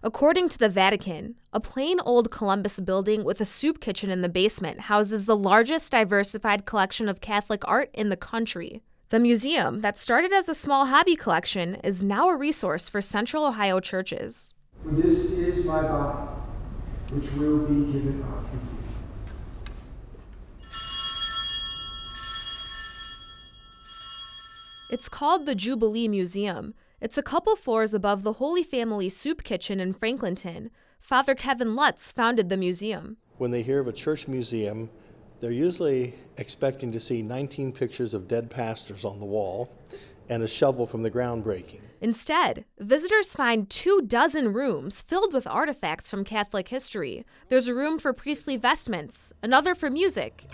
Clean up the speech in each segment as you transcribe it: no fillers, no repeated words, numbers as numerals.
According to the Vatican, a plain old Columbus building with a soup kitchen in the basement houses the largest diversified collection of Catholic art in the country. The museum, that started as a small hobby collection, is now a resource for Central Ohio churches. For this is my body, which will be given up for you. It's called the Jubilee Museum. It's a couple floors above the Holy Family Soup Kitchen in Franklinton. Father Kevin Lutz founded the museum. When they hear of a church museum, they're usually expecting to see 19 pictures of dead pastors on the wall and a shovel from the groundbreaking. Instead, visitors find 24 rooms filled with artifacts from Catholic history. There's a room for priestly vestments, another for music,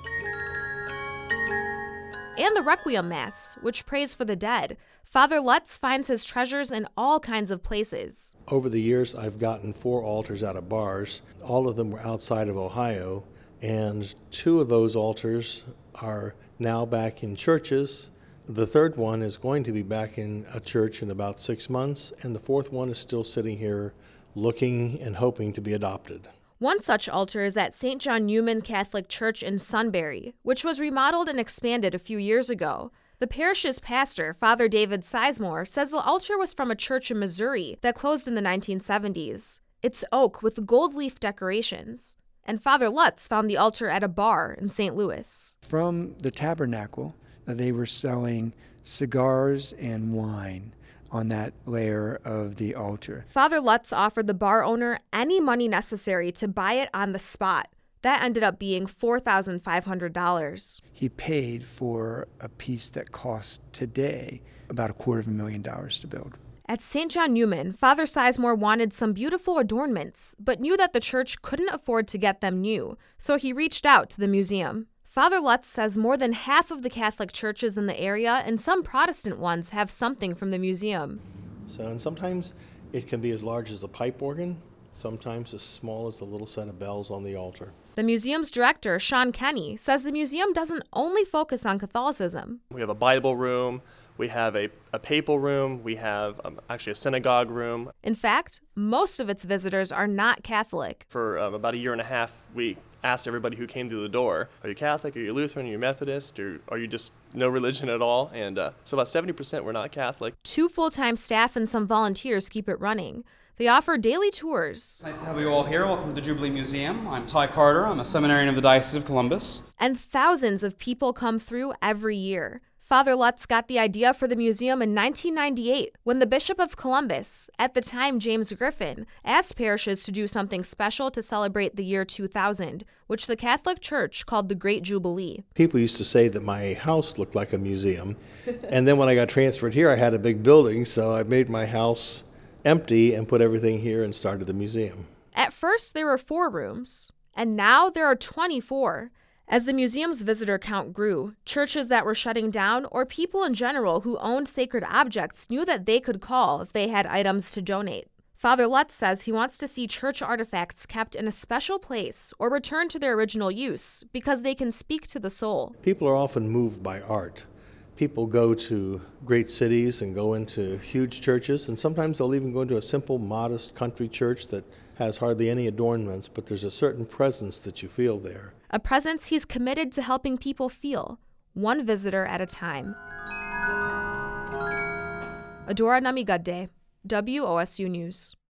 and the Requiem Mass, which prays for the dead. Father Lutz finds his treasures in all kinds of places. Over the years, I've gotten 4 altars out of bars. All of them were outside of Ohio, and 2 of those altars are now back in churches. The third one is going to be back in a church in about 6 months, and the fourth one is still sitting here looking and hoping to be adopted. One such altar is at St. John Neumann Catholic Church in Sunbury, which was remodeled and expanded a few years ago. The parish's pastor, Father David Sizemore, says the altar was from a church in Missouri that closed in the 1970s. It's oak with gold leaf decorations. And Father Lutz found the altar at a bar in St. Louis. From the tabernacle, they were selling cigars and wine on that layer of the altar. Father Lutz offered the bar owner any money necessary to buy it on the spot. That ended up being $4,500. He paid for a piece that cost today about $250,000 to build. At St. John Neumann, Father Sizemore wanted some beautiful adornments, but knew that the church couldn't afford to get them new, so he reached out to the museum. Father Lutz says more than half of the Catholic churches in the area and some Protestant ones have something from the museum. And sometimes it can be as large as a pipe organ, sometimes as small as the little set of bells on the altar. The museum's director, Sean Kenny, says the museum doesn't only focus on Catholicism. We have a Bible room, we have a papal room, we have actually a synagogue room. In fact, most of its visitors are not Catholic. For about a year and a half, we asked everybody who came through the door, are you Catholic, are you Lutheran, are you Methodist, or are you just no religion at all? And so about 70% were not Catholic. 2 full-time staff and some volunteers keep it running. They offer daily tours. Nice to have you all here. Welcome to the Jubilee Museum. I'm Ty Carter. I'm a seminarian of the Diocese of Columbus. And thousands of people come through every year. Father Lutz got the idea for the museum in 1998 when the Bishop of Columbus, at the time James Griffin, asked parishes to do something special to celebrate the year 2000, which the Catholic Church called the Great Jubilee. People used to say that my house looked like a museum, and then when I got transferred here, I had a big building, so I made my house empty and put everything here and started the museum. At first, there were 4 rooms, and now there are 24. As the museum's visitor count grew, churches that were shutting down or people in general who owned sacred objects knew that they could call if they had items to donate. Father Lutz says he wants to see church artifacts kept in a special place or returned to their original use because they can speak to the soul. People are often moved by art. People go to great cities and go into huge churches, and sometimes they'll even go into a simple, modest country church that has hardly any adornments, but there's a certain presence that you feel there. A presence he's committed to helping people feel, one visitor at a time. Adora Namigadde, WOSU News.